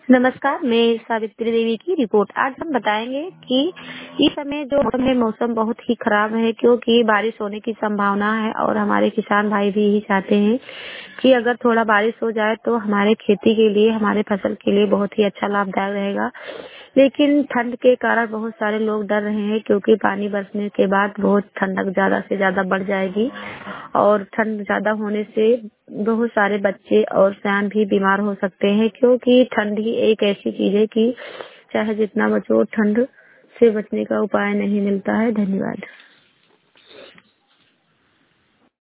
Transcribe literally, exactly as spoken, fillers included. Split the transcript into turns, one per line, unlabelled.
नमस्कार, मैं सावित्री देवी की रिपोर्ट। आज हम बताएंगे कि इस समय जो मौसम है, मौसम बहुत ही खराब है क्योंकि बारिश होने की संभावना है और हमारे किसान भाई भी यही चाहते हैं कि अगर थोड़ा बारिश हो जाए तो हमारे खेती के लिए, हमारे फसल के लिए बहुत ही अच्छा लाभदायक रहेगा। लेकिन ठंड के कारण बहुत सारे लोग डर रहे हैं क्योंकि पानी बरसने के बाद बहुत ठंडक ज्यादा से ज्यादा बढ़ जाएगी और ठंड ज्यादा होने से बहुत सारे बच्चे और सयान भी बीमार हो सकते हैं क्योंकि ठंड ही एक ऐसी चीज है कि चाहे जितना बचो, ठंड से बचने का उपाय नहीं मिलता है। धन्यवाद।